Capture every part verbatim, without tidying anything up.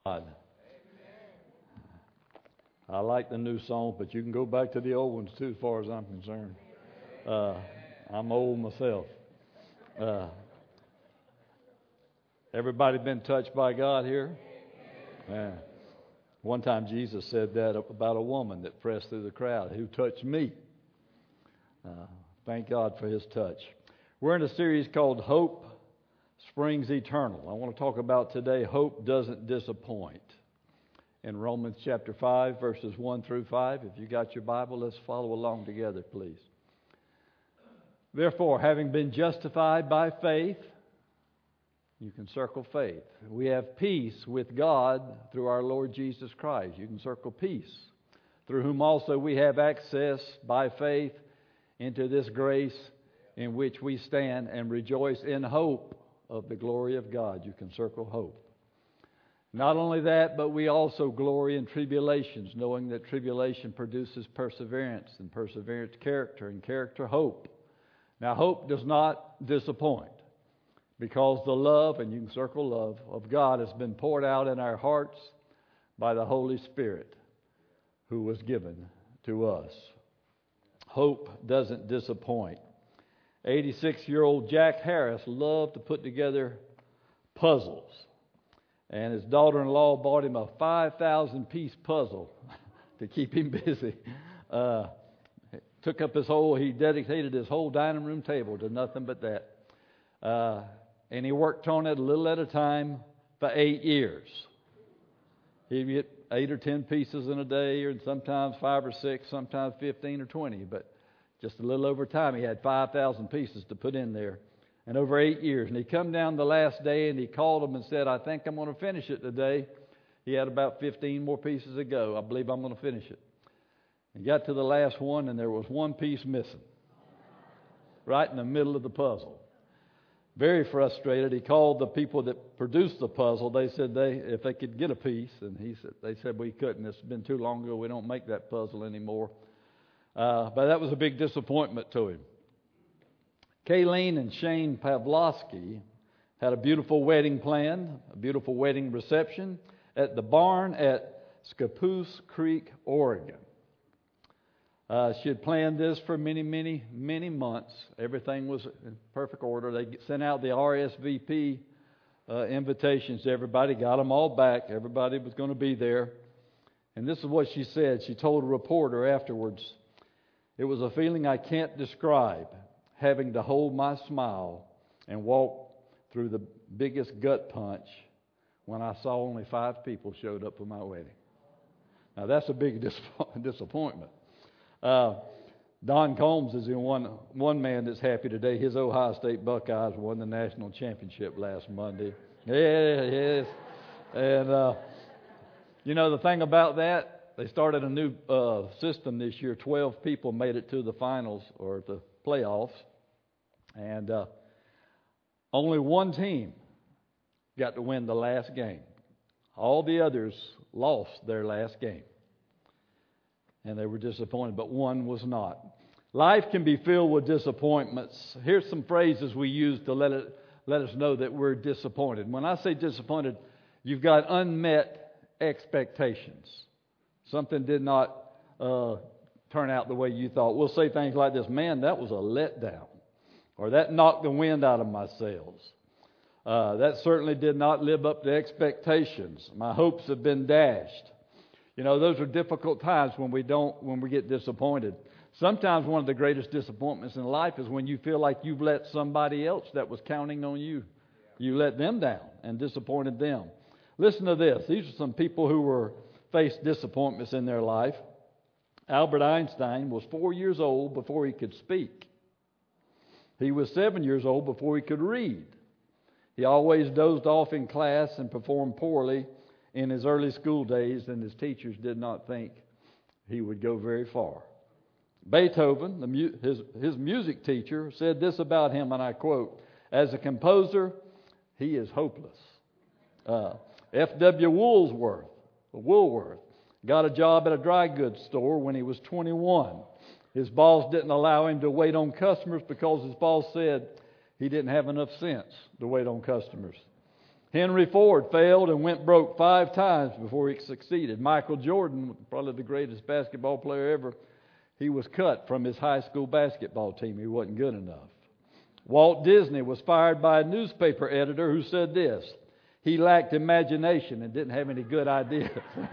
God. I like the new song, but you can go back to the old ones too, as far as I'm concerned. Uh, I'm old myself. Uh, everybody been touched by God here? Yeah. One time Jesus said that about a woman that pressed through the crowd. Who touched me? Uh, thank God for His touch. We're in a series called Hope Springs Eternal. I want to talk about today, hope doesn't disappoint. In Romans chapter five, verses one through five. If you got your Bible, let's follow along together, please. Therefore, having been justified by faith, you can circle faith. We have peace with God through our Lord Jesus Christ. You can circle peace. Through whom also we have access by faith into this grace in which we stand and rejoice in hope of the glory of God. You can circle hope. Not only that, but we also glory in tribulations, knowing that tribulation produces perseverance, and perseverance character, and character hope. Now, hope does not disappoint, because the love, and you can circle love, of God has been poured out in our hearts by the Holy Spirit who was given to us. Hope doesn't disappoint. eighty-six-year-old Jack Harris loved to put together puzzles. And his daughter-in-law bought him a five thousand piece puzzle to keep him busy. Uh, took up his whole, he dedicated his whole dining room table to nothing but that. Uh, and he worked on it a little at a time for eight years. He'd get eight or ten pieces in a day, or sometimes five or six, sometimes fifteen or twenty. But just a little over time, he had five thousand pieces to put in there. And over eight years. And he come down the last day and he called them and said, I think I'm going to finish it today. He had about fifteen more pieces to go. I believe I'm going to finish it. He got to the last one and there was one piece missing. Right in the middle of the puzzle. Very frustrated. He called the people that produced the puzzle. They said they if they could get a piece. And he said they said we couldn't. It's been too long ago. We don't make that puzzle anymore. Uh, but that was a big disappointment to him. Kayleen and Shane Pavlovsky had a beautiful wedding plan, a beautiful wedding reception at the barn at Scappoose Creek, Oregon. Uh, she had planned this for many, many, many months. Everything was in perfect order. They sent out the R S V P uh, invitations to everybody, got them all back. Everybody was going to be there. And this is what she said. She told a reporter afterwards, it was a feeling I can't describe, having to hold my smile and walk through the biggest gut punch when I saw only five people showed up for my wedding. Now, that's a big dis- disappointment. Uh, Don Combs is the one, one man that's happy today. His Ohio State Buckeyes won the national championship last Monday. Yeah, yes. And, uh, you know, the thing about that, they started a new uh, system this year. Twelve people made it to the finals or the playoffs. And uh, only one team got to win the last game. All the others lost their last game. And they were disappointed, but one was not. Life can be filled with disappointments. Here's some phrases we use to let it let us know that we're disappointed. When I say disappointed, you've got unmet expectations. Something did not uh, turn out the way you thought. We'll say things like this, man, that was a letdown. Or that knocked the wind out of my sails. Uh, that certainly did not live up to expectations. My hopes have been dashed. You know, those are difficult times when we don't, when we get disappointed. Sometimes one of the greatest disappointments in life is when you feel like you've let somebody else that was counting on you. You let them down and disappointed them. Listen to this. These are some people who were faced disappointments in their life. Albert Einstein was four years old before he could speak. He was seven years old before he could read. He always dozed off in class and performed poorly in his early school days, and his teachers did not think he would go very far. Beethoven, the mu- his, his music teacher, said this about him, and I quote, as a composer, he is hopeless. Uh, F W Woolsworth, Woolworth got a job at a dry goods store when he was twenty-one. His boss didn't allow him to wait on customers because his boss said he didn't have enough sense to wait on customers. Henry Ford failed and went broke five times before he succeeded. Michael Jordan, probably the greatest basketball player ever, he was cut from his high school basketball team. He wasn't good enough. Walt Disney was fired by a newspaper editor who said this: he lacked imagination and didn't have any good ideas.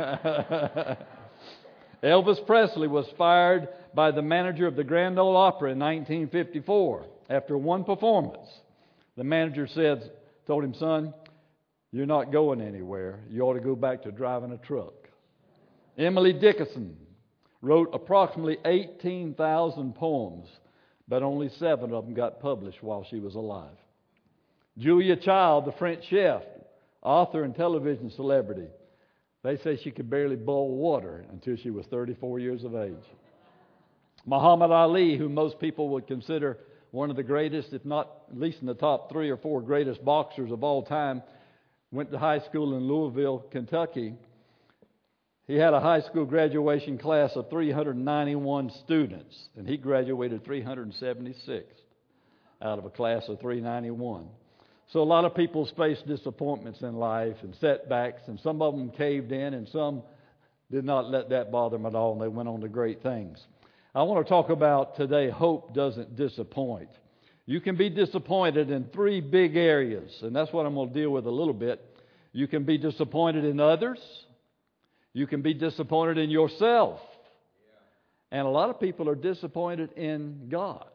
Elvis Presley was fired by the manager of the Grand Ole Opry in nineteen fifty-four after one performance. The manager said, told him, "Son, you're not going anywhere. You ought to go back to driving a truck." Emily Dickinson wrote approximately eighteen thousand poems, but only seven of them got published while she was alive. Julia Child, the French chef, author and television celebrity, they say she could barely boil water until she was thirty-four years of age. Muhammad Ali, who most people would consider one of the greatest, if not at least in the top three or four greatest boxers of all time, went to high school in Louisville, Kentucky. He had a high school graduation class of three hundred ninety-one students, and he graduated three hundred seventy-six out of a class of three hundred ninety-one. So a lot of people face disappointments in life and setbacks, and some of them caved in, and some did not let that bother them at all, and they went on to great things. I want to talk about today, hope doesn't disappoint. You can be disappointed in three big areas, and that's what I'm going to deal with a little bit. You can be disappointed in others. You can be disappointed in yourself. And a lot of people are disappointed in God.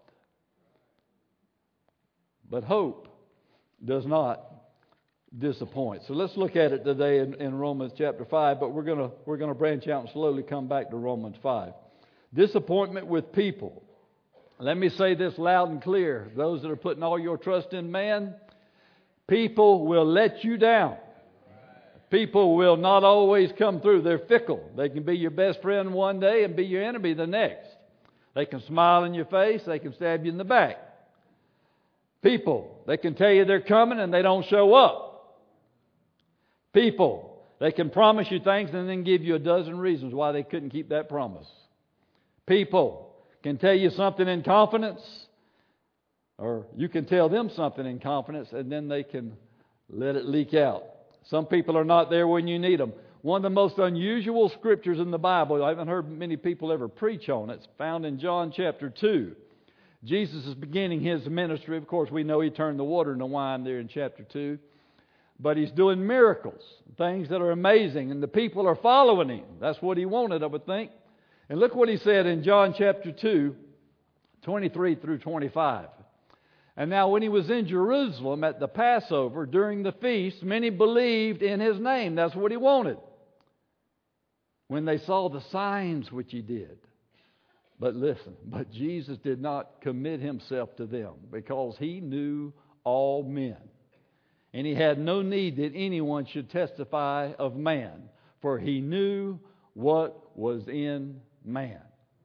But hope does not disappoint. So let's look at it today in, in Romans chapter five, but we're going to we're going to branch out and slowly come back to Romans five. Disappointment with people. Let me say this loud and clear. Those that are putting all your trust in man, people will let you down. People will not always come through. They're fickle. They can be your best friend one day and be your enemy the next. They can smile in your face. They can stab you in the back. People, they can tell you they're coming and they don't show up. People, they can promise you things and then give you a dozen reasons why they couldn't keep that promise. People can tell you something in confidence, or you can tell them something in confidence and then they can let it leak out. Some people are not there when you need them. One of the most unusual scriptures in the Bible, I haven't heard many people ever preach on it, it's found in John chapter two. Jesus is beginning His ministry. Of course, we know He turned the water into wine there in chapter two. But He's doing miracles, things that are amazing, and the people are following Him. That's what He wanted, I would think. And look what He said in John chapter two, twenty-three through twenty-five. And now when He was in Jerusalem at the Passover during the feast, many believed in His name. That's what He wanted. When they saw the signs which He did. But listen, but Jesus did not commit Himself to them because He knew all men. And He had no need that anyone should testify of man, for He knew what was in man.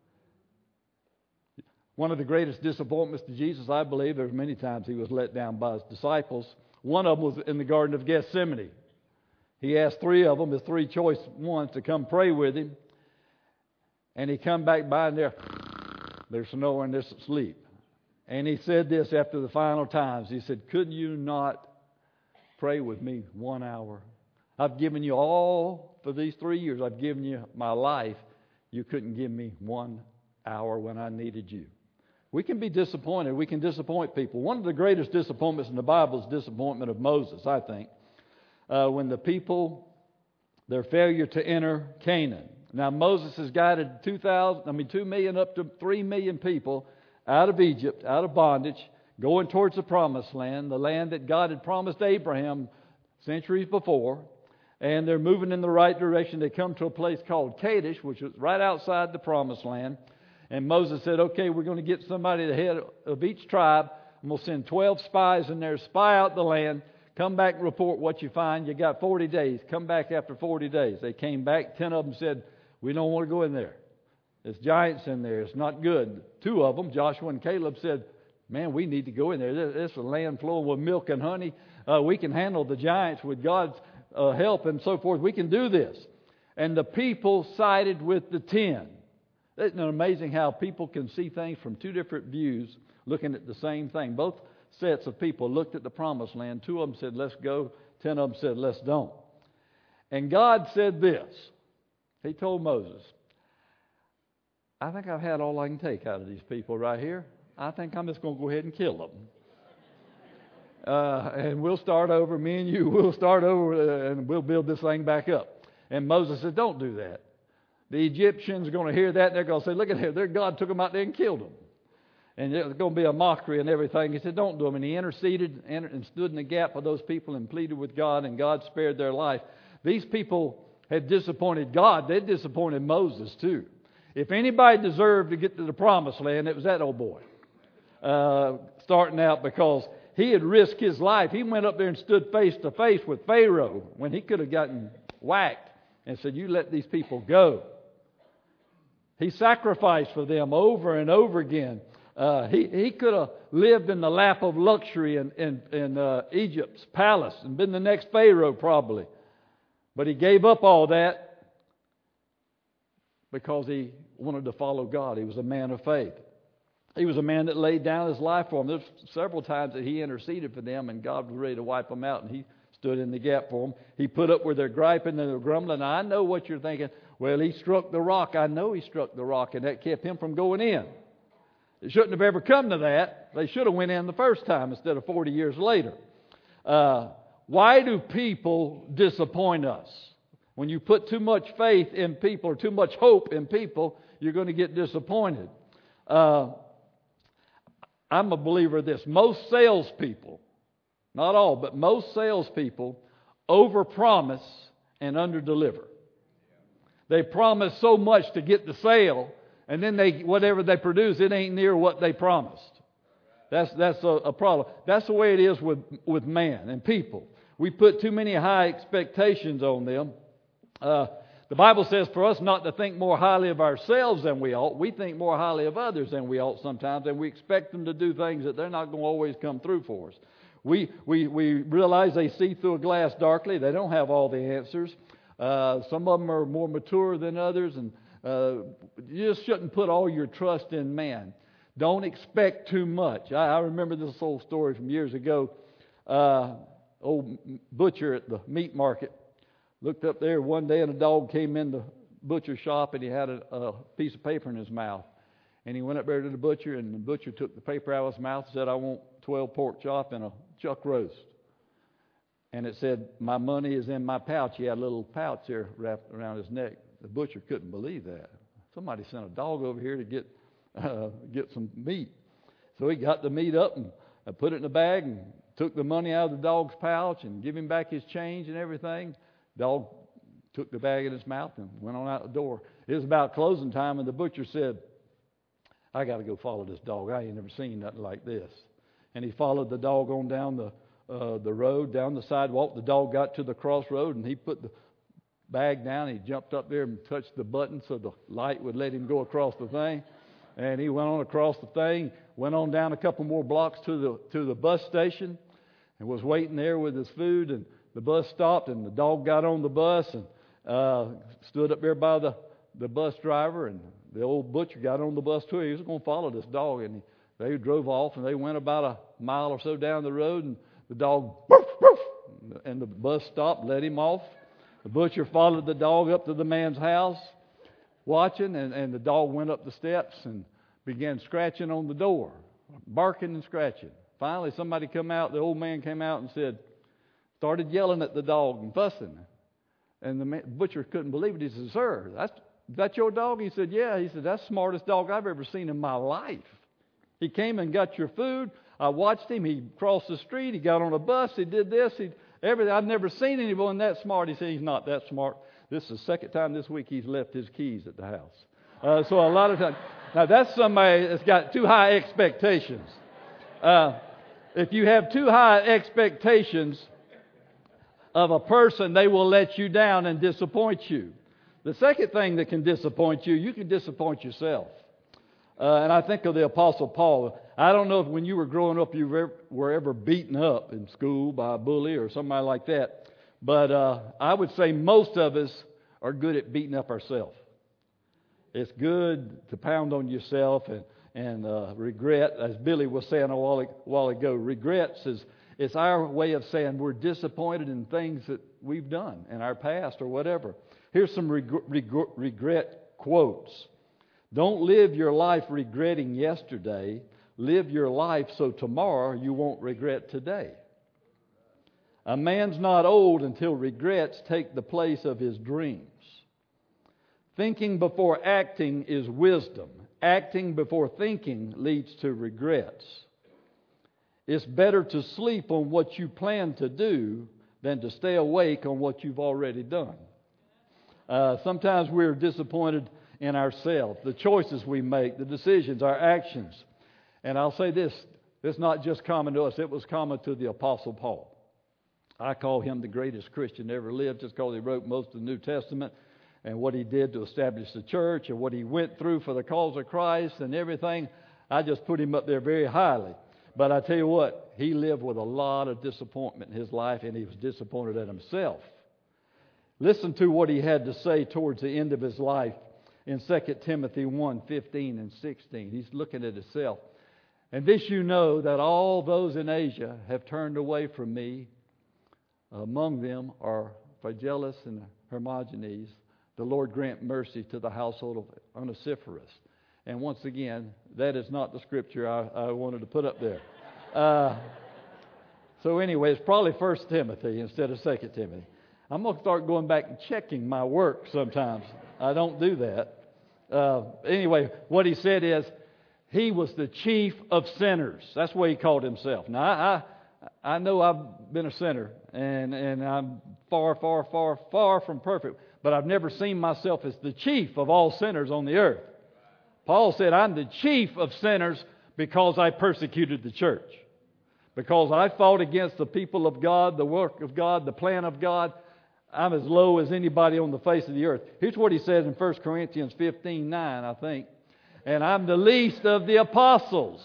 One of the greatest disappointments to Jesus, I believe, there's many times He was let down by His disciples. One of them was in the Garden of Gethsemane. He asked three of them, His three choice ones, to come pray with Him. And He come back by and they're, they're snoring, they're asleep. And He said this after the final times. He said, "Could you not pray with me one hour? I've given you all for these three years. I've given you my life. You couldn't give me one hour when I needed you." We can be disappointed. We can disappoint people. One of the greatest disappointments in the Bible is disappointment of Moses, I think. Uh, when the people, their failure to enter Canaan. Now Moses has guided two thousand, I mean two million up to three million people out of Egypt, out of bondage, going towards the promised land, the land that God had promised Abraham centuries before. And they're moving in the right direction. They come to a place called Kadesh, which was right outside the promised land. And Moses said, "Okay, we're going to get somebody the head of each tribe. And we'll send twelve spies in there, spy out the land. Come back and report what you find. You got forty days. Come back after forty days. They came back. Ten of them said, "We don't want to go in there. There's giants in there. It's not good." Two of them, Joshua and Caleb, said, "Man, we need to go in there. This is a land flowing with milk and honey. Uh, we can handle the giants with God's uh, help and so forth. We can do this." And the people sided with the ten. Isn't it amazing how people can see things from two different views, looking at the same thing? Both sets of people looked at the promised land. Two of them said, "Let's go." Ten of them said, let's don't. And God said this. He told Moses, I think I've had all I can take out of these people right here. I think I'm just going to go ahead and kill them. Uh, and we'll start over, me and you, we'll start over uh, and we'll build this thing back up. And Moses said, don't do that. The Egyptians are going to hear that and they're going to say, look at here, their God took them out there and killed them. And there's going to be a mockery and everything. He said, don't do them. And he interceded and stood in the gap for those people and pleaded with God, and God spared their life. These people had disappointed God. They disappointed Moses too. If anybody deserved to get to the promised land, it was that old boy. Uh, starting out, because he had risked his life. He went up there and stood face to face with Pharaoh when he could have gotten whacked and said, you let these people go. He sacrificed for them over and over again. Uh, he, he could have lived in the lap of luxury in, in, in uh, Egypt's palace and been the next Pharaoh probably. But he gave up all that because he wanted to follow God. He was a man of faith. He was a man that laid down his life for them. There's several times that he interceded for them and God was ready to wipe them out, and he stood in the gap for them. He put up with their griping and their grumbling. Now, I know what you're thinking. Well, he struck the rock. I know he struck the rock, and that kept him from going in. It shouldn't have ever come to that. They should have went in the first time instead of forty years later. Uh, why do people disappoint us? When you put too much faith in people or too much hope in people, you're going to get disappointed. Uh, I'm a believer of this. Most salespeople, not all, but most salespeople overpromise and underdeliver. They promise so much to get the sale, and then they whatever they produce, it ain't near what they promised. That's that's a, a problem. That's the way it is with, with man and people. We put too many high expectations on them. Uh, the Bible says for us not to think more highly of ourselves than we ought. We think more highly of others than we ought sometimes, and we expect them to do things that they're not going to always come through for us. We we we realize they see through a glass darkly. They don't have all the answers. Uh, some of them are more mature than others, and uh, you just shouldn't put all your trust in man. Don't expect too much. I, I remember this old story from years ago. Uh, old butcher at the meat market looked up there one day, and a dog came in the butcher shop, and he had a, a piece of paper in his mouth. And he went up there to the butcher, and the butcher took the paper out of his mouth and said, I want twelve pork chop and a chuck roast. And it said, my money is in my pouch. He had a little pouch there wrapped around his neck. The butcher couldn't believe that. Somebody sent a dog over here to get uh, get some meat. So he got the meat up and uh, put it in a bag and took the money out of the dog's pouch and gave him back his change and everything. Dog took the bag in his mouth and went on out the door. It was about closing time, and the butcher said, I got to go follow this dog. I ain't never seen nothing like this. And he followed the dog on down the uh, the road, down the sidewalk. The dog got to the crossroad, and he put the bag down. He jumped up there and touched the button so the light would let him go across the thing. And he went on across the thing, went on down a couple more blocks to the to the bus station, and was waiting there with his food. And the bus stopped, and the dog got on the bus and uh, stood up there by the, the bus driver. And the old butcher got on the bus too. He was going to follow this dog, and he, they drove off, and they went about a mile or so down the road, and the dog, woof, woof, and the bus stopped, let him off. The butcher followed the dog up to the man's house, watching, and, and the dog went up the steps and began scratching on the door, barking and scratching. Finally, somebody come out, the old man came out and said, started yelling at the dog and fussing. And the man, butcher couldn't believe it. He said, sir, that's, that's your dog? He said, yeah. He said, that's the smartest dog I've ever seen in my life. He came and got your food. I watched him. He crossed the street. He got on a bus. He did this. He everything. I've never seen anyone that smart. He said he's not that smart. This is the second time this week he's left his keys at the house. Uh, so a lot of times, now that's somebody that's got too high expectations. Uh, if you have too high expectations of a person, they will let you down and disappoint you. The second thing that can disappoint you, you can disappoint yourself. Uh, and I think of the Apostle Paul. I don't know if when you were growing up you were, were ever beaten up in school by a bully or somebody like that. But uh, I would say most of us are good at beating up ourselves. It's good to pound on yourself and, and uh, regret, as Billy was saying a while, a while ago, regrets is, It's our way of saying we're disappointed in things that we've done in our past or whatever. Here's some reg- reg- regret quotes. Don't live your life regretting yesterday. Live your life so tomorrow you won't regret today. A man's not old until regrets take the place of his dreams. Thinking before acting is wisdom. Acting before thinking leads to regrets. It's better to sleep on what you plan to do than to stay awake on what you've already done. Uh, sometimes we're disappointed in ourselves, the choices we make, the decisions, our actions. And I'll say this, it's not just common to us, it was common to the Apostle Paul. I call him the greatest Christian ever lived just because he wrote most of the New Testament and what he did to establish the church and what he went through for the cause of Christ and everything. I just put him up there very highly. But I tell you what, he lived with a lot of disappointment in his life, and he was disappointed at himself. Listen to what he had to say towards the end of his life in Second Timothy one, fifteen and sixteen. He's looking at himself. And this you know, that all those in Asia have turned away from me. Among them are Phygellus and Hermogenes. The Lord grant mercy to the household of Onesiphorus. And once again, that is not the scripture I, I wanted to put up there. Uh, so anyway, it's probably First Timothy instead of Second Timothy. I'm going to start going back and checking my work sometimes. I don't do that. Uh, anyway, what he said is, he was the chief of sinners. That's what he called himself. Now, I, I, I know I've been a sinner, and, and I'm far, far, far, far from perfect, but I've never seen myself as the chief of all sinners on the earth. Paul said, I'm the chief of sinners because I persecuted the church. Because I fought against the people of God, the work of God, the plan of God. I'm as low as anybody on the face of the earth. Here's what he says in First Corinthians fifteen nine, I think. And I'm the least of the apostles,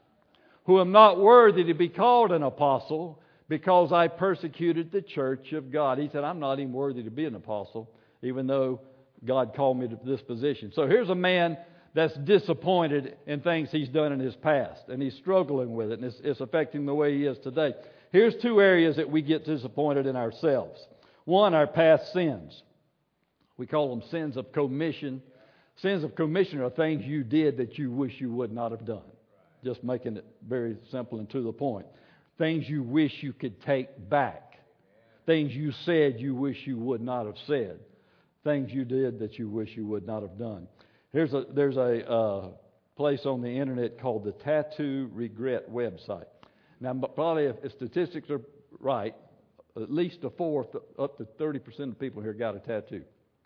who am not worthy to be called an apostle, because I persecuted the church of God. He said, I'm not even worthy to be an apostle, even though God called me to this position. So here's a man that's disappointed in things he's done in his past, and he's struggling with it, and it's, it's affecting the way he is today. Here's two areas that we get disappointed in ourselves. One, our past sins. We call them sins of commission. Sins of commission are things you did that you wish you would not have done. Just making it very simple and to the point. Things you wish you could take back. Things you said you wish you would not have said. Things you did that you wish you would not have done. Here's a, there's a uh, place on the internet called the Tattoo Regret website. Now, probably if, if statistics are right, at least a fourth, up to thirty percent of people here got a tattoo.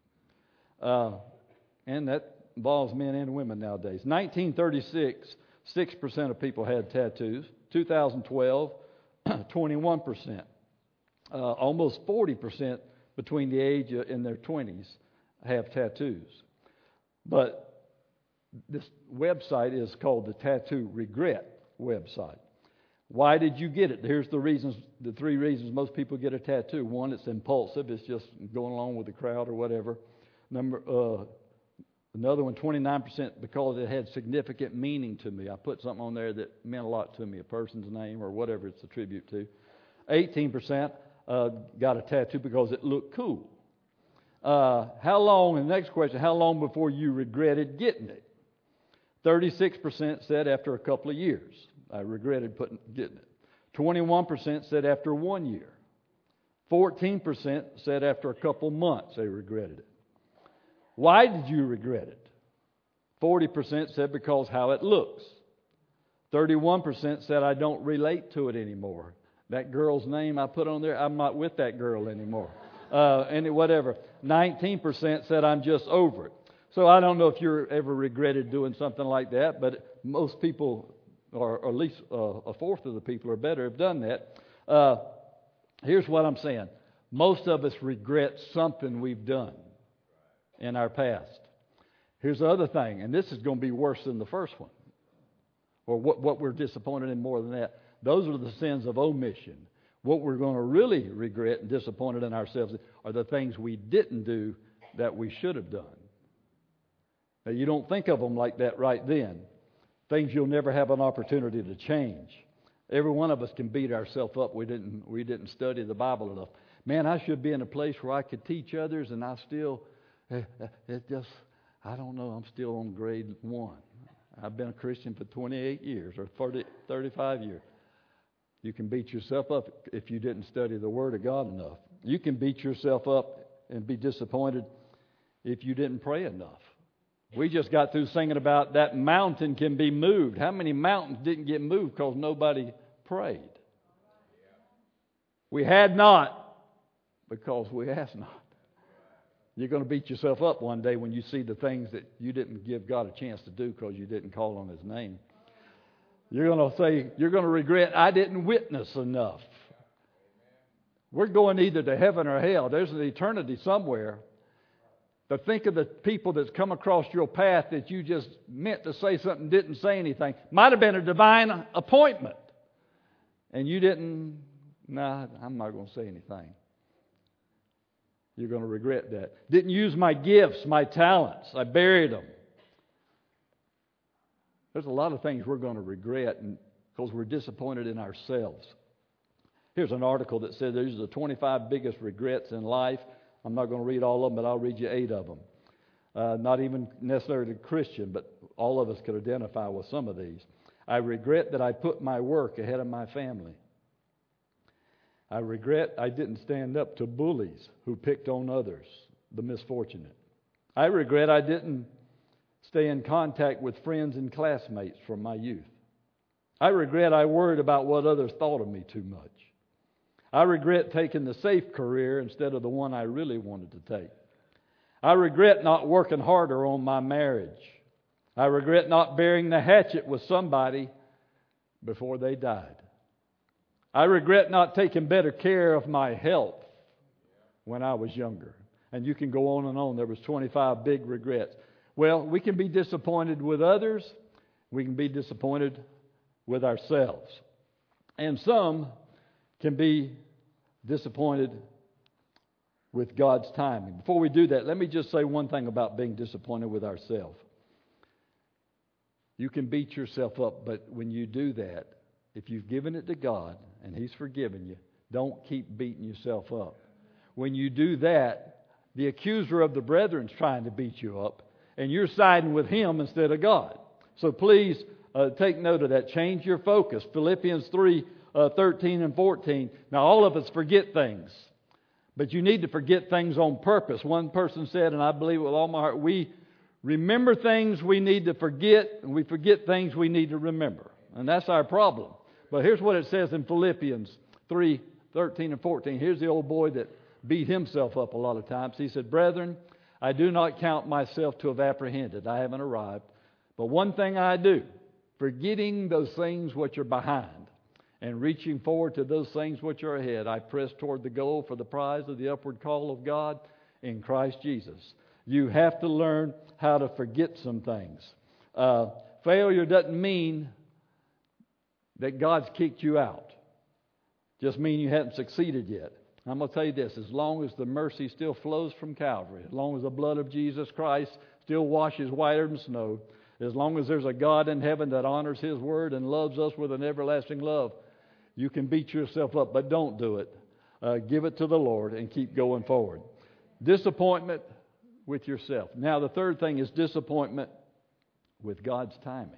Uh, and that involves men and women nowadays. nineteen thirty-six, six percent of people had tattoos. two thousand twelve, twenty-one percent. Uh, almost forty percent between the age of, in their twenties have tattoos. But this website is called the Tattoo Regret website. Why did you get it? Here's the reasons, the three reasons most people get a tattoo. One, it's impulsive. It's just going along with the crowd or whatever. Number, uh, another one, twenty-nine percent, because it had significant meaning to me. I put something on there that meant a lot to me, a person's name or whatever it's a tribute to. eighteen percent uh, got a tattoo because it looked cool. Uh, how long, and the next question, how long before you regretted getting it? thirty-six percent said after a couple of years. I regretted putting, getting it. twenty-one percent said after one year. fourteen percent said after a couple months they regretted it. Why did you regret it? forty percent said because how it looks. thirty-one percent said I don't relate to it anymore. That girl's name I put on there, I'm not with that girl anymore. Uh, and whatever. nineteen percent said I'm just over it. So I don't know if you're ever regretted doing something like that, but most people, or at least uh, a fourth of the people or better, have done that. Uh, here's what I'm saying. Most of us regret something we've done in our past. Here's the other thing, and this is going to be worse than the first one, or what, what we're disappointed in more than that. Those are the sins of omission. What we're going to really regret and disappointed in ourselves are the things we didn't do that we should have done. Now, you don't think of them like that right then. Things you'll never have an opportunity to change. Every one of us can beat ourselves up. We didn't, we didn't study the Bible enough. Man, I should be in a place where I could teach others, and I still, it just, I don't know, I'm still on grade one. I've been a Christian for twenty-eight years or thirty, thirty-five years. You can beat yourself up if you didn't study the Word of God enough. You can beat yourself up and be disappointed if you didn't pray enough. We just got through singing about that mountain can be moved. How many mountains didn't get moved because nobody prayed? We had not because we asked not. You're going to beat yourself up one day when you see the things that you didn't give God a chance to do because you didn't call on His name. You're going to say, you're going to regret, I didn't witness enough. We're going either to heaven or hell. There's an eternity somewhere. But think of the people that's come across your path that you just meant to say something, didn't say anything. Might have been a divine appointment. And you didn't, nah, I'm not going to say anything. You're going to regret that. Didn't use my gifts, my talents. I buried them. There's a lot of things we're going to regret because we're disappointed in ourselves. Here's an article that says these are the twenty-five biggest regrets in life. I'm not going to read all of them, but I'll read you eight of them. Uh, not even necessarily Christian, but all of us could identify with some of these. I regret that I put my work ahead of my family. I regret I didn't stand up to bullies who picked on others, the misfortunate. I regret I didn't stay in contact with friends and classmates from my youth. I regret I worried about what others thought of me too much. I regret taking the safe career instead of the one I really wanted to take. I regret not working harder on my marriage. I regret not burying the hatchet with somebody before they died. I regret not taking better care of my health when I was younger. And you can go on and on. There was twenty-five big regrets. Well, we can be disappointed with others. We can be disappointed with ourselves. And some can be disappointed with God's timing. Before we do that, let me just say one thing about being disappointed with ourselves. You can beat yourself up, but when you do that, if you've given it to God and He's forgiven you, don't keep beating yourself up. When you do that, the accuser of the brethren is trying to beat you up, and you're siding with him instead of God. So please uh, take note of that. Change your focus. Philippians three, uh, thirteen and fourteen. Now all of us forget things, but you need to forget things on purpose. One person said, and I believe it with all my heart, we remember things we need to forget, and we forget things we need to remember. And that's our problem. But here's what it says in Philippians three, thirteen and fourteen. Here's the old boy that beat himself up a lot of times. He said, Brethren, I do not count myself to have apprehended. I haven't arrived. But one thing I do, forgetting those things which are behind and reaching forward to those things which are ahead, I press toward the goal for the prize of the upward call of God in Christ Jesus. You have to learn how to forget some things. Uh, failure doesn't mean that God's kicked you out. Just mean you haven't succeeded yet. I'm going to tell you this, as long as the mercy still flows from Calvary, as long as the blood of Jesus Christ still washes whiter than snow, as long as there's a God in heaven that honors His word and loves us with an everlasting love, you can beat yourself up, but don't do it. Uh, give it to the Lord and keep going forward. Disappointment with yourself. Now the third thing is disappointment with God's timing.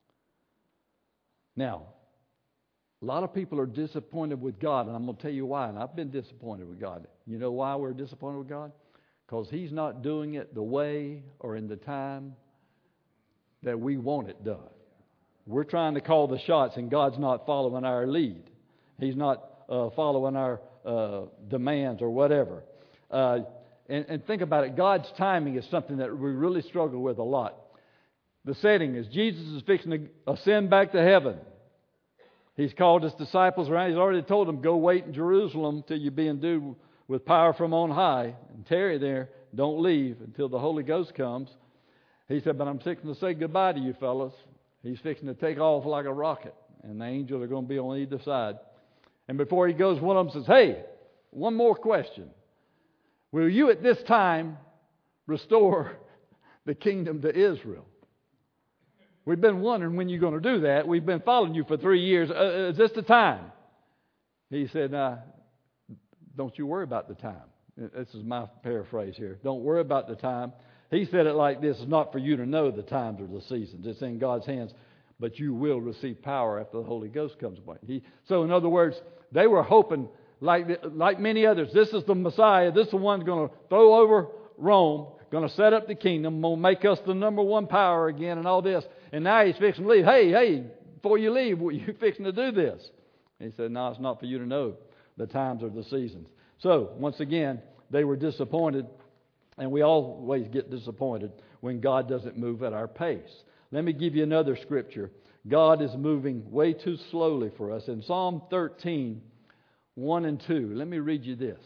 Now, a lot of people are disappointed with God, and I'm going to tell you why. And I've been disappointed with God. You know why we're disappointed with God? Because He's not doing it the way or in the time that we want it done. We're trying to call the shots, and God's not following our lead. He's not uh, following our uh, demands or whatever. Uh, and, and think about it. God's timing is something that we really struggle with a lot. The setting is Jesus is fixing to ascend back to heaven. He's called His disciples around. He's already told them, go wait in Jerusalem till you're being endued with power from on high. And tarry there. Don't leave until the Holy Ghost comes. He said, but I'm fixing to say goodbye to you fellas. He's fixing to take off like a rocket. And the angels are going to be on either side. And before He goes, one of them says, hey, one more question. Will you at this time restore the kingdom to Israel? We've been wondering when you're going to do that. We've been following you for three years. Uh, is this the time? He said, nah, don't you worry about the time. This is my paraphrase here. Don't worry about the time. He said it like this: it's not for you to know the times or the seasons. It's in God's hands. But you will receive power after the Holy Ghost comes upon you. He, so in other words, they were hoping, like, like many others, this is the Messiah. This is the one going to throw over Rome, going to set up the kingdom, going to make us the number one power again and all this. And now he's fixing to leave. Hey, hey, before you leave, you fixing to do this? And he said, no, it's not for you to know the times or the seasons. So, once again, they were disappointed. And we always get disappointed when God doesn't move at our pace. Let me give you another scripture. God is moving way too slowly for us. In Psalm thirteen, one and two, let me read you this.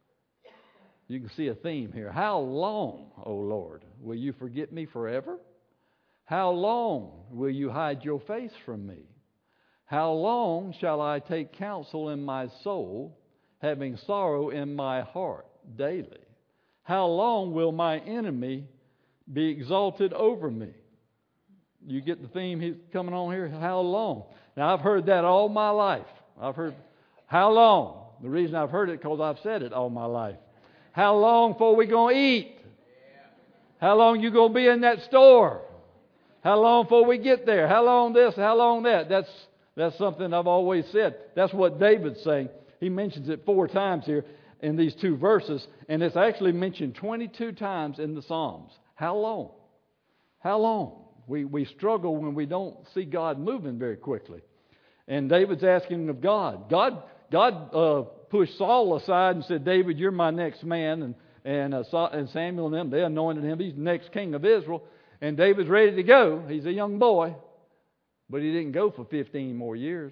You can see a theme here. How long, O Lord, will you forget me forever? How long will you hide your face from me? How long shall I take counsel in my soul, having sorrow in my heart daily? How long will my enemy be exalted over me? You get the theme he's coming on here? How long? Now, I've heard that all my life. I've heard, how long? The reason I've heard it is because I've said it all my life. How long before we going to eat? How long you going to be in that store? How long before we get there? How long this? How long that? That's, that's something I've always said. That's what David's saying. He mentions it four times here in these two verses, and it's actually mentioned twenty-two times in the Psalms. How long? How long? We we struggle when we don't see God moving very quickly. And David's asking of God. God God uh, pushed Saul aside and said, David, you're my next man. And and, uh, Saul, and Samuel and them, they anointed him. He's the next king of Israel. And David's ready to go. He's a young boy. But he didn't go for fifteen more years.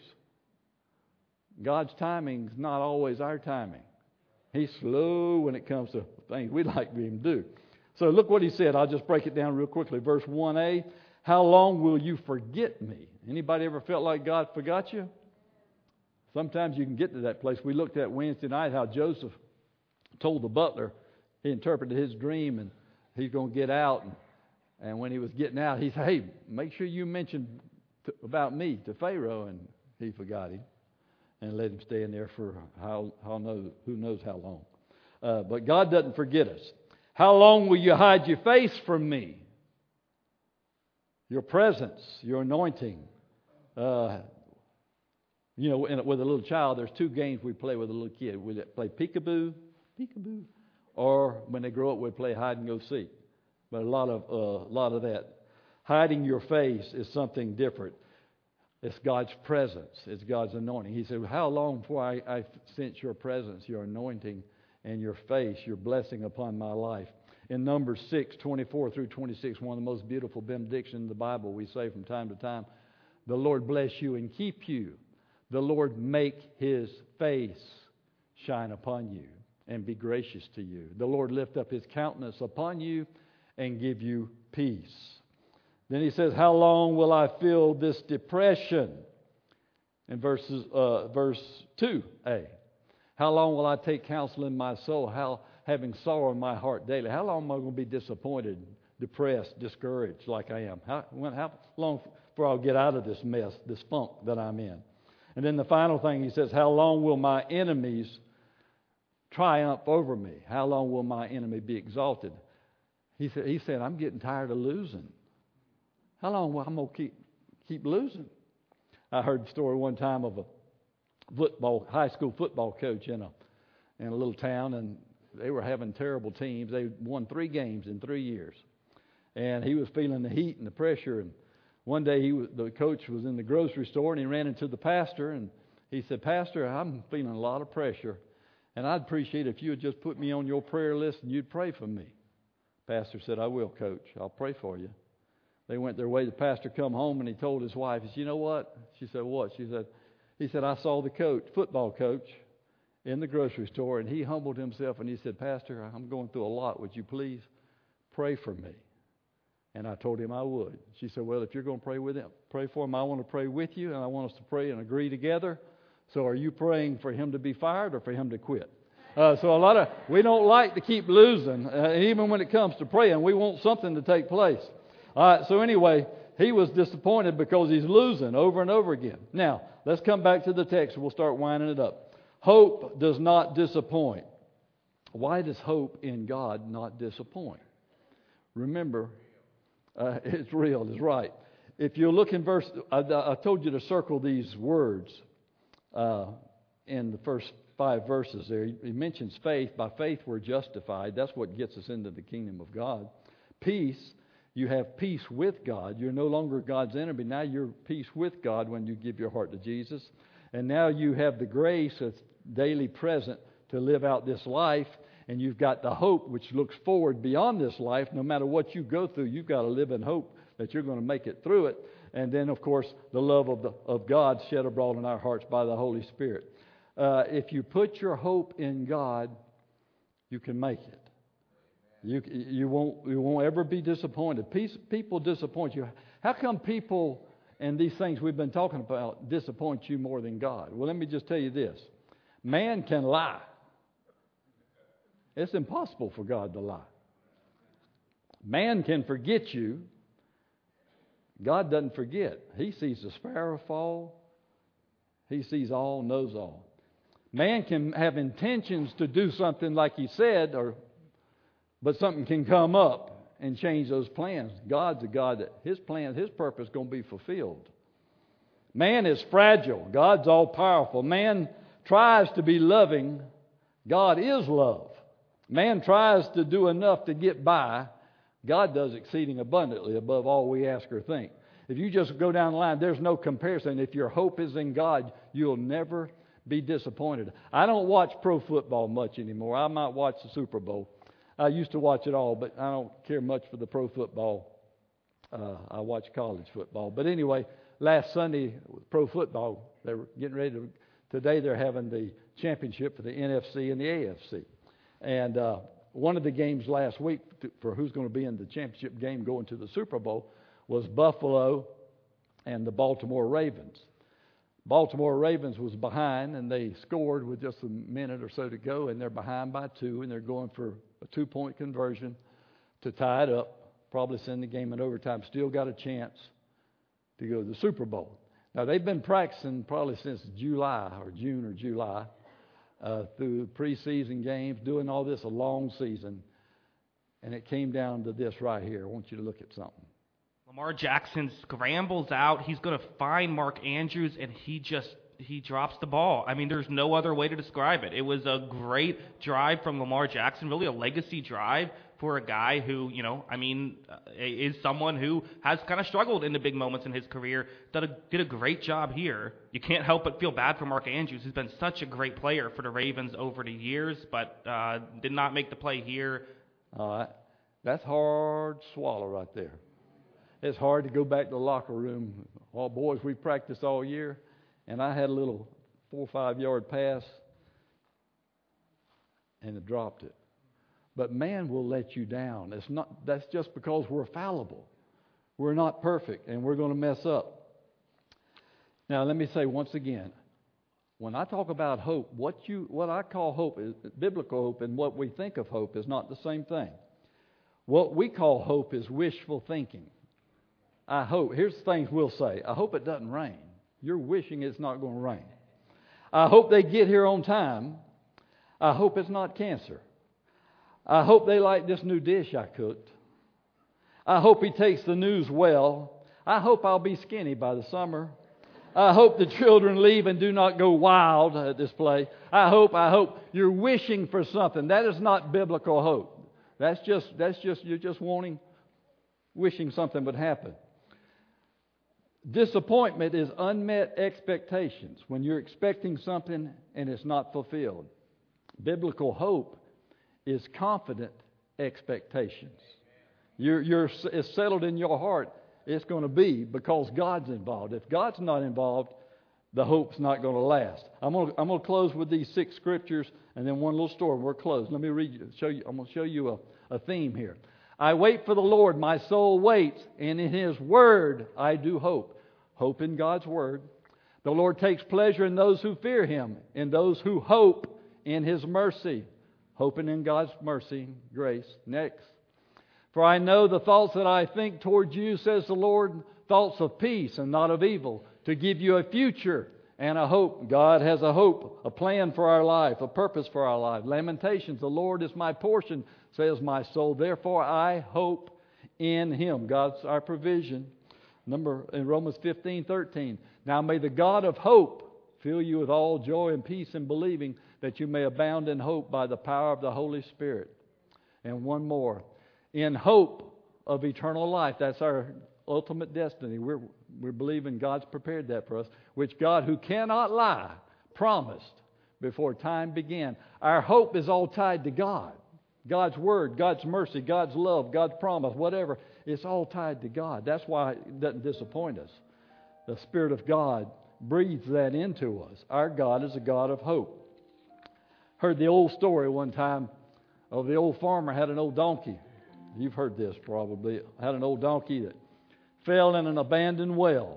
God's timing's not always our timing. He's slow when it comes to things we'd like him to do. So look what he said. I'll just break it down real quickly. Verse one a, how long will you forget me? Anybody ever felt like God forgot you? Sometimes you can get to that place. We looked at Wednesday night how Joseph told the butler, he interpreted his dream and he's going to get out. And, and when he was getting out, he said, hey, make sure you mention t- about me to Pharaoh. And he forgot him and let him stay in there for how, how knows, who knows how long. Uh, but God doesn't forget us. How long will you hide your face from me? Your presence, your anointing. Uh, you know, in, with a little child, there's two games we play with a little kid. We play peekaboo, peekaboo, or when they grow up, we play hide and go seek. But a lot of uh, a lot of that hiding your face is something different. It's God's presence. It's God's anointing. He said, how long before I, I sense your presence, your anointing, and your face, your blessing upon my life? In Numbers six, twenty-four through twenty-six, one of the most beautiful benedictions in the Bible, we say from time to time, the Lord bless you and keep you. The Lord make His face shine upon you and be gracious to you. The Lord lift up His countenance upon you and give you peace. Then he says, how long will I feel this depression? In verses, uh, verse two a. How long will I take counsel in my soul, how having sorrow in my heart daily? How long am I going to be disappointed, depressed, discouraged like I am? How, when, how long before I'll get out of this mess, this funk that I'm in? And then the final thing he says, how long will my enemies triumph over me? How long will my enemy be exalted? He said, he said, I'm getting tired of losing. How long will I going to keep, keep losing? I heard the story one time of a football, high school football coach in a in a little town, and they were having terrible teams. They won three games in three years, and he was feeling the heat and the pressure. And one day, he was, the coach was in the grocery store, and he ran into the pastor, and he said, "Pastor, I'm feeling a lot of pressure, and I'd appreciate it if you would just put me on your prayer list and you'd pray for me." Pastor said, "I will, Coach. I'll pray for you." They went their way. The pastor come home, and he told his wife, he said, "You know what?" She said, "What?" She said, he said, "I saw the coach, football coach, in the grocery store, and he humbled himself, and he said, 'Pastor, I'm going through a lot. Would you please pray for me?' And I told him I would." She said, "Well, if you're going to pray with him, pray for him. I want to pray with you, and I want us to pray and agree together. So are you praying for him to be fired or for him to quit?" Uh, so a lot of, we don't like to keep losing. Uh, even when it comes to praying, we want something to take place. All right, so anyway, He was disappointed because he's losing over and over again. Now, let's come back to the text. We'll start winding it up. Hope does not disappoint. Why does hope in God not disappoint? Remember, uh, it's real, it's right. If you look in verse, I, I told you to circle these words uh, in the first five verses there. He, he mentions faith. By faith we're justified. That's what gets us into the kingdom of God. Peace, you have peace with God. You're no longer God's enemy. Now you're peace with God when you give your heart to Jesus. And now you have the grace that's daily present to live out this life. And you've got the hope which looks forward beyond this life. No matter what you go through, you've got to live in hope that you're going to make it through it. And then, of course, the love of the, of God shed abroad in our hearts by the Holy Spirit. Uh, if you put your hope in God, you can make it. You you won't you won't ever be disappointed. Peace, people disappoint you. How come people and these things we've been talking about disappoint you more than God? Well, let me just tell you this: man can lie. It's impossible for God to lie. Man can forget you. God doesn't forget. He sees the sparrow fall. He sees all, knows all. Man can have intentions to do something like he said, or but something can come up and change those plans. God's a God that His plan, His purpose is going to be fulfilled. Man is fragile. God's all powerful. Man tries to be loving. God is love. Man tries to do enough to get by. God does exceeding abundantly above all we ask or think. If you just go down the line, there's no comparison. If your hope is in God, you'll never be disappointed. I don't watch pro football much anymore. I might watch the Super Bowl. I used to watch it all, but I don't care much for the pro football. Uh, I watch college football. But anyway, last Sunday, pro football, they were getting ready to, today they're having the championship for the N F C and the A F C. And uh, one of the games last week to, for who's going to be in the championship game going to the Super Bowl was Buffalo and the Baltimore Ravens. Baltimore Ravens was behind, and they scored with just a minute or so to go, and they're behind by two, and they're going for a two-point conversion to tie it up, probably send the game in overtime. Still got a chance to go to the Super Bowl. Now, they've been practicing probably since July or June or July uh, through preseason games, doing all this a long season, and it came down to this right here. I want you to look at something. Lamar Jackson scrambles out. He's going to find Mark Andrews, and he just he drops the ball. I mean, there's no other way to describe it. It was a great drive from Lamar Jackson, really a legacy drive for a guy who, you know, I mean, uh, is someone who has kind of struggled in the big moments in his career. Did a, did a great job here. You can't help but feel bad for Mark Andrews, who's been such a great player for the Ravens over the years, but uh, did not make the play here. All right. That's hard to swallow right there. It's hard to go back to the locker room. All boys, we practiced all year, and I had a little four or five yard pass, and it dropped it. But man will let you down. It's not. That's just because we're fallible. We're not perfect, and we're going to mess up. Now, let me say once again, when I talk about hope, what you what I call hope is biblical hope, and what we think of hope is not the same thing. What we call hope is wishful thinking. I hope, here's the things we'll say. I hope it doesn't rain. You're wishing it's not going to rain. I hope they get here on time. I hope it's not cancer. I hope they like this new dish I cooked. I hope he takes the news well. I hope I'll be skinny by the summer. I hope the children leave and do not go wild at this play. I hope, I hope you're wishing for something. That is not biblical hope. That's just, that's just, you're just wanting, wishing something would happen. Disappointment is unmet expectations, when you're expecting something and it's not fulfilled. Biblical hope is confident expectations. You're, you're, it's settled in your heart. It's going to be because God's involved. If God's not involved, the hope's not going to last. I'm going to, I'm going to close with these six scriptures and then one little story. We're closed. Let me read you. Show you. I'm going to show you a, a theme here. I wait for the Lord, my soul waits, and in His Word I do hope. Hope in God's Word. The Lord takes pleasure in those who fear Him, in those who hope in His mercy. Hoping in God's mercy and grace. Next. For I know the thoughts that I think toward you, says the Lord, thoughts of peace and not of evil, to give you a future and a hope. God has a hope, a plan for our life, a purpose for our life. Lamentations, the Lord is my portion, says my soul. Therefore I hope in Him. God's our provision. Number in Romans fifteen thirteen. Now may the God of hope fill you with all joy and peace in believing, that you may abound in hope by the power of the Holy Spirit. And one more. In hope of eternal life. That's our ultimate destiny. We're, we're believing God's prepared that for us, which God, who cannot lie, promised before time began. Our hope is all tied to God. God's Word, God's mercy, God's love, God's promise, whatever. It's all tied to God. That's why it doesn't disappoint us. The Spirit of God breathes that into us. Our God is a God of hope. Heard the old story one time of the old farmer had an old donkey. You've heard this probably. Had an old donkey that fell in an abandoned well.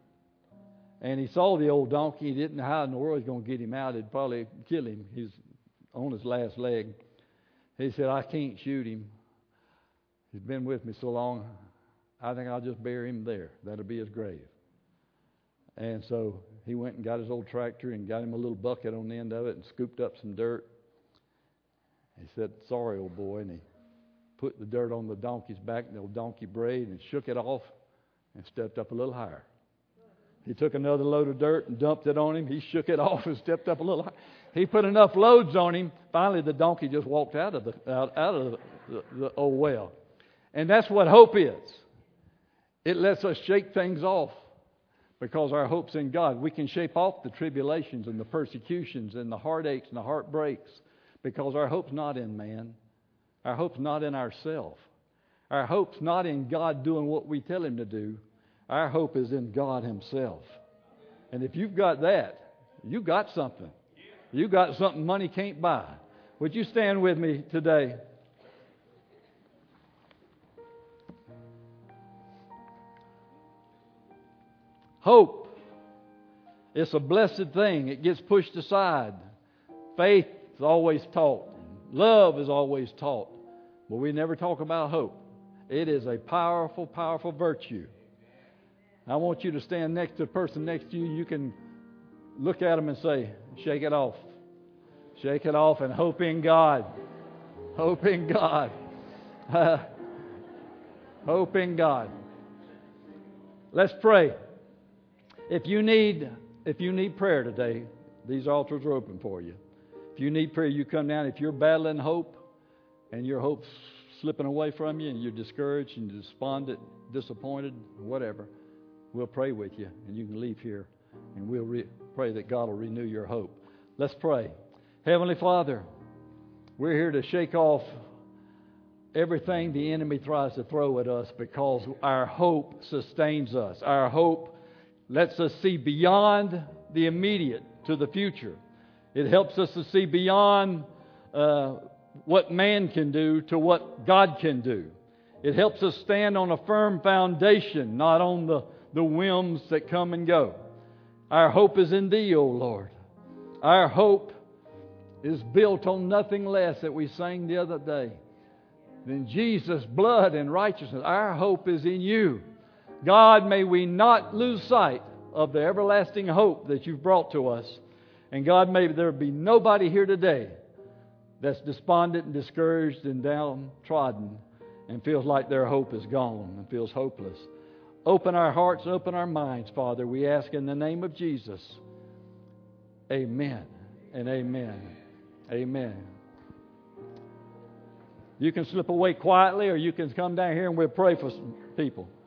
And he saw the old donkey. He didn't know how in the world he's going to get him out. It'd probably kill him. He's on his last leg. He said, I can't shoot him. He's been with me so long. I think I'll just bury him there. That'll be his grave. And so he went and got his old tractor and got him a little bucket on the end of it and scooped up some dirt. He said, sorry, old boy. And he put the dirt on the donkey's back, and the old donkey brayed and shook it off and stepped up a little higher. He took another load of dirt and dumped it on him. He shook it off and stepped up a little higher. He put enough loads on him. Finally, the donkey just walked out of the out, out of the, the, the old well. And that's what hope is. It lets us shake things off because our hope's in God. We can shake off the tribulations and the persecutions and the heartaches and the heartbreaks because our hope's not in man. Our hope's not in ourselves. Our hope's not in God doing what we tell Him to do. Our hope is in God Himself. And if you've got that, you've got something. You've got something money can't buy. Would you stand with me today? Hope. It's a blessed thing. It gets pushed aside. Faith is always taught. Love is always taught. But we never talk about hope. It is a powerful, powerful virtue. I want you to stand next to the person next to you. You can look at them and say, shake it off. Shake it off and hope in God. Hope in God. Hope in God. Let's pray. If you need, if you need prayer today, these altars are open for you. If you need prayer, you come down. If you're battling hope and your hope's slipping away from you and you're discouraged and despondent, disappointed, whatever, we'll pray with you and you can leave here and we'll re- pray that God will renew your hope. Let's pray. Heavenly Father, we're here to shake off everything the enemy tries to throw at us because our hope sustains us. Our hope lets us see beyond the immediate to the future. It helps us to see beyond uh, what man can do to what God can do. It helps us stand on a firm foundation, not on the, the whims that come and go. Our hope is in Thee, O Lord. Our hope is built on nothing less that we sang the other day than Jesus' blood and righteousness. Our hope is in You. God, may we not lose sight of the everlasting hope that You've brought to us. And God, may there be nobody here today that's despondent and discouraged and downtrodden and feels like their hope is gone and feels hopeless. Open our hearts, open our minds, Father. We ask in the name of Jesus. Amen and amen. Amen. You can slip away quietly or you can come down here and we'll pray for some people.